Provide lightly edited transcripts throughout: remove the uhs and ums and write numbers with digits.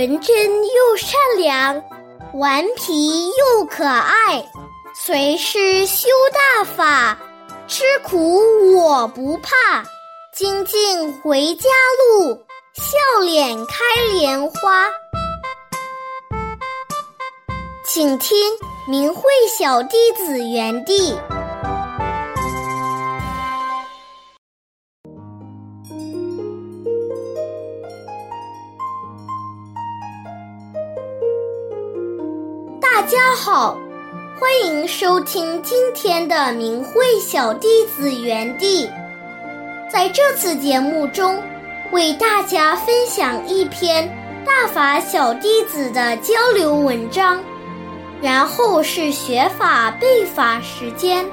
纯真又善良，顽皮又可爱，随时修大法，吃苦我不怕，精进回家路，笑脸开莲花。请听明慧小弟子园地。大家好，欢迎收听今天的明慧小弟子园地。在这次节目中，为大家分享一篇大法小弟子的交流文章，然后是学法背法时间。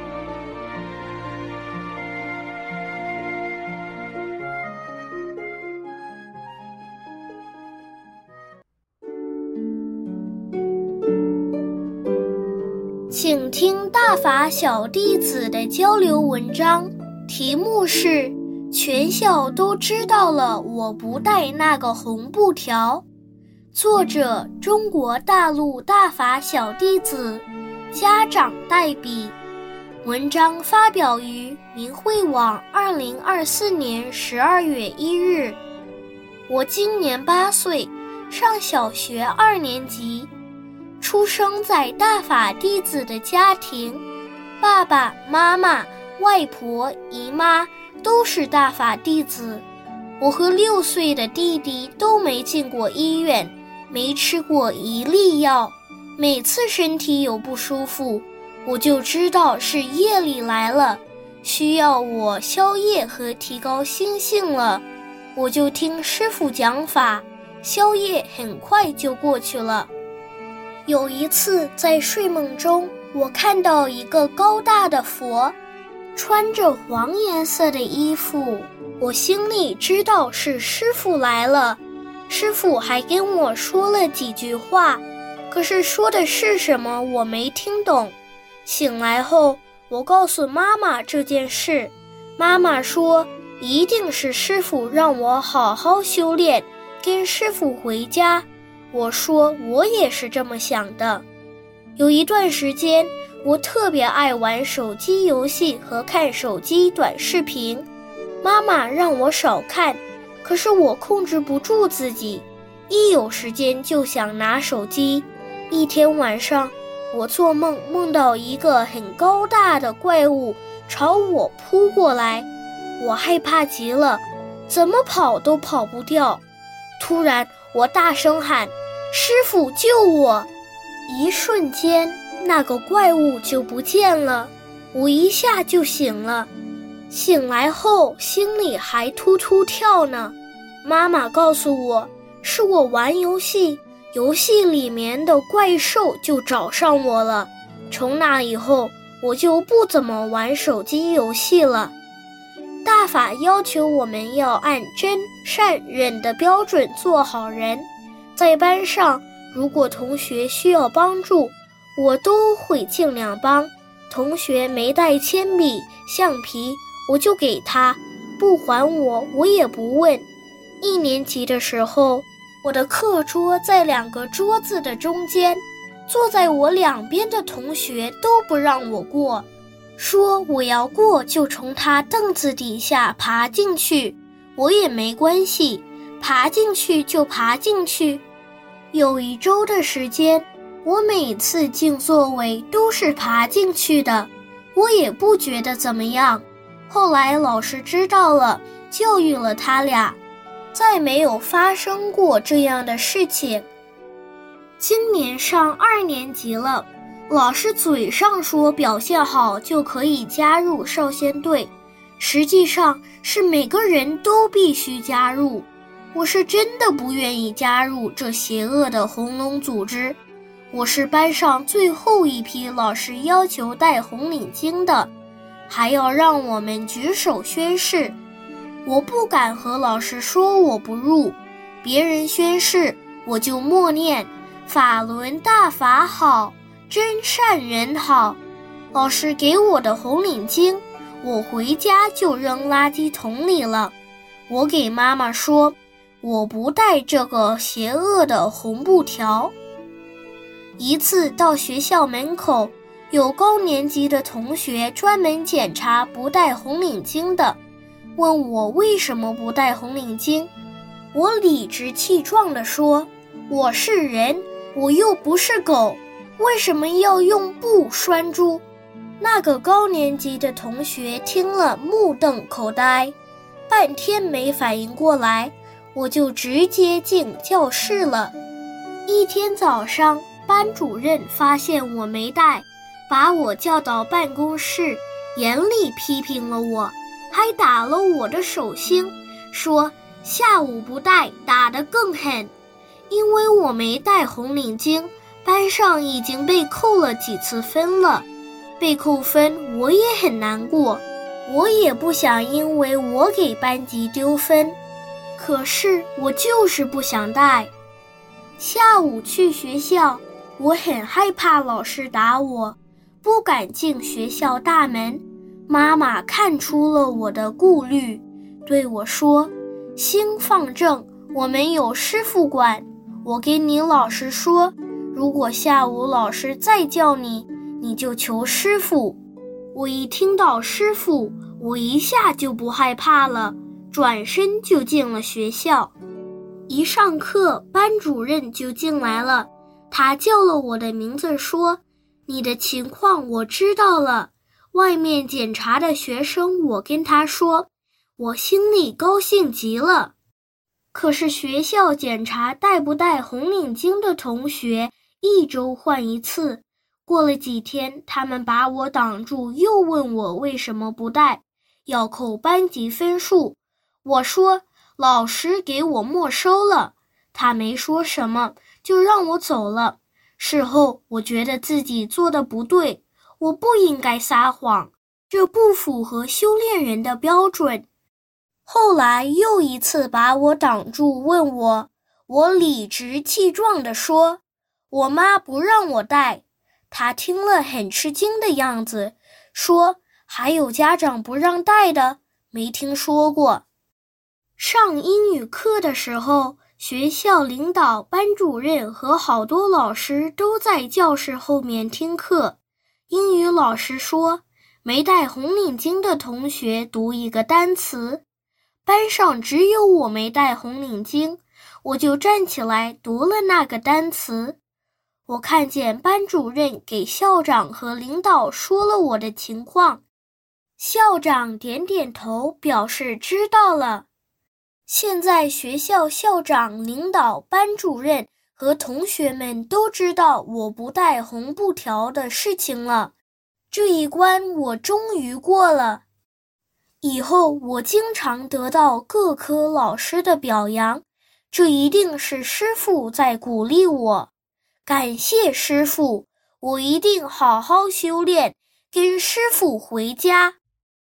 请听大法小弟子的交流文章，题目是全校都知道了我不带那个红布条。作者中国大陆大法小弟子，家长代笔。文章发表于明慧网2024年12月1日。我今年8岁，上小学2年级，出生在大法弟子的家庭，爸爸妈妈、外婆、姨妈都是大法弟子。我和6岁的弟弟都没进过医院，没吃过一粒药，每次身体有不舒服，我就知道是业力来了，需要我消业和提高心性了，我就听师父讲法，消业很快就过去了。有一次在睡梦中，我看到一个高大的佛，穿着黄颜色的衣服，我心里知道是师父来了。师父还跟我说了几句话，可是说的是什么我没听懂。醒来后，我告诉妈妈这件事，妈妈说一定是师父让我好好修炼，跟师父回家。我说我也是这么想的。有一段时间，我特别爱玩手机游戏和看手机短视频，妈妈让我少看，可是我控制不住自己，一有时间就想拿手机。一天晚上，我做梦梦到一个很高大的怪物朝我扑过来，我害怕极了，怎么跑都跑不掉。突然我大声喊，师父救我！一瞬间，那个怪物就不见了，我一下就醒了。醒来后心里还突突跳呢。妈妈告诉我，是我玩游戏，游戏里面的怪兽就找上我了。从那以后，我就不怎么玩手机游戏了。大法要求我们要按真、善、忍的标准做好人。在班上，如果同学需要帮助，我都会尽量帮。同学没带铅笔、橡皮，我就给他，不还我也不问。1年级的时候，我的课桌在2个桌子的中间，坐在我两边的同学都不让我过，说我要过就从他凳子底下爬进去，我也没关系，爬进去就爬进去。有1周的时间，我每次进座位都是爬进去的，我也不觉得怎么样。后来老师知道了，教育了他俩，再没有发生过这样的事情。今年上2年级了，老师嘴上说表现好就可以加入少先队，实际上是每个人都必须加入。我是真的不愿意加入这邪恶的红龙组织。我是班上最后一批老师要求戴红领巾的，还要让我们举手宣誓。我不敢和老师说我不入，别人宣誓我就默念法轮大法好，真善人好。老师给我的红领巾，我回家就扔垃圾桶里了。我给妈妈说， 我不带这个邪恶的红布条。一次到学校门口，有高年级的同学专门检查不带红领巾的，问我为什么不带红领巾。我理直气壮地说，我是人，我又不是狗，为什么要用布拴住？那个高年级的同学听了目瞪口呆，半天没反应过来，我就直接进教室了。一天早上，班主任发现我没带，把我叫到办公室，严厉批评了我，还打了我的手心，说下午不带打得更狠。因为我没带红领巾，班上已经被扣了几次分了。被扣分我也很难过，我也不想因为我给班级丢分，可是我就是不想带。下午去学校，我很害怕老师打我，不敢进学校大门。妈妈看出了我的顾虑，对我说，心放正，我们有师傅管，我给你老师说，如果下午老师再叫你，你就求师傅。我一听到师傅，我一下就不害怕了，转身就进了学校。一上课，班主任就进来了，他叫了我的名字说，你的情况我知道了。外面检查的学生我跟他说，我心里高兴极了。可是学校检查带不带红领巾的同学一周换一次，过了几天，他们把我挡住，又问我为什么不带，要扣班级分数。我说老师给我没收了，他没说什么，就让我走了。事后我觉得自己做的不对，我不应该撒谎，这不符合修炼人的标准。后来又一次把我挡住问我，我理直气壮地说，我妈不让我带。他听了很吃惊的样子，说还有家长不让带的，没听说过。上英语课的时候，学校领导、班主任和好多老师都在教室后面听课。英语老师说，没带红领巾的同学读一个单词。班上只有我没带红领巾，我就站起来读了那个单词。我看见班主任给校长和领导说了我的情况，校长点点头表示知道了。现在学校校长、领导、班主任和同学们都知道我不带红布条的事情了，这一关我终于过了。以后我经常得到各科老师的表扬，这一定是师父在鼓励我。感谢师父，我一定好好修炼，跟师父回家。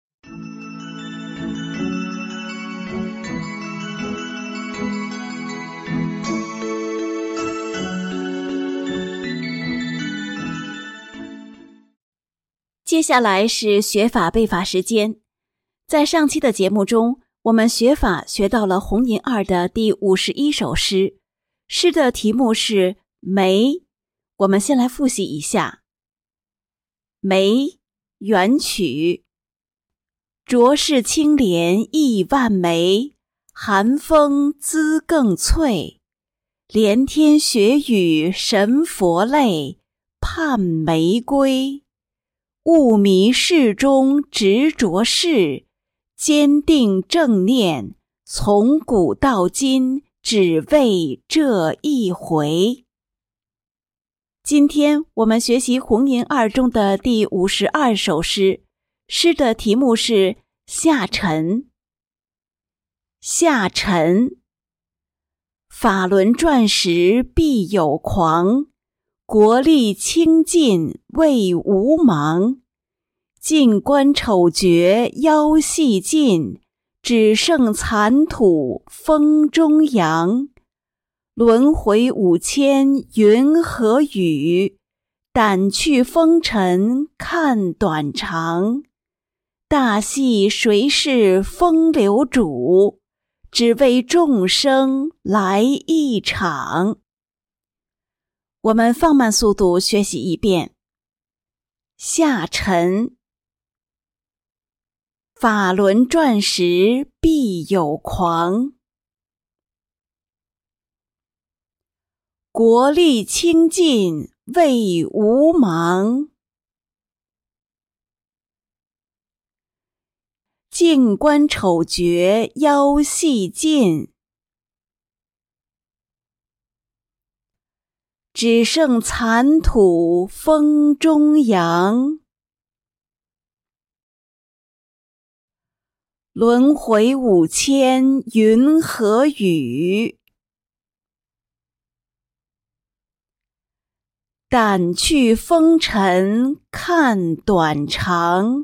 接下来是学法背法时间。在上期的节目中，我们学法学到了红银二的第51首诗，诗的题目是梅。我们先来复习一下。梅，元曲。浊世清莲意万枚，寒风姿更翠。连天雪雨神佛泪，盼玫瑰。悟迷世中执着事，坚定正念，从古到今只为这一回。今天我们学习红银二中的第52首诗，诗的题目是下沉。下沉，法轮转时必有狂，国力清尽为无忙。静观丑绝妖细尽，只剩残土风中扬。轮回5000云和雨，掸去风尘看短长。大戏谁是风流主， 只为众生来一场。我们放慢速度学习一遍。下沉，法轮转时必有狂，国力清尽为无忙，静观丑绝腰细尽，只剩残土风中扬。轮回5000云和雨，掸去风尘看短长。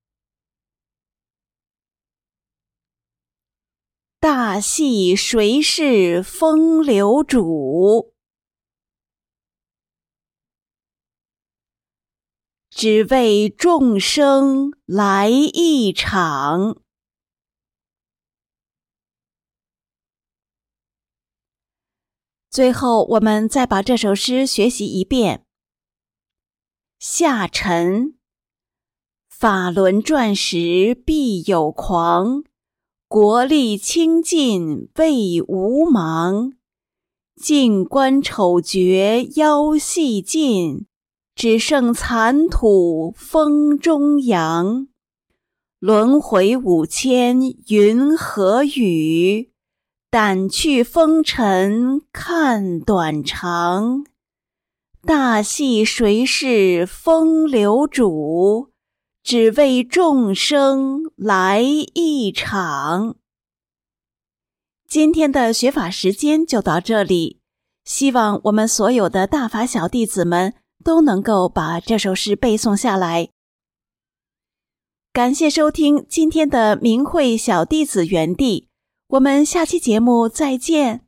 大系谁是风流主？只为众生来一场。最后，我们再把这首诗学习一遍。下沉，法轮转时必有狂，国力清尽为无忙，静观丑绝腰细尽，只剩残土风中扬。轮回5000云和雨，掸去风尘看短长。大系谁是风流主？只为众生来一场。今天的学法时间就到这里，希望我们所有的大法小弟子们都能够把这首诗背诵下来。感谢收听今天的明慧小弟子园地，我们下期节目再见。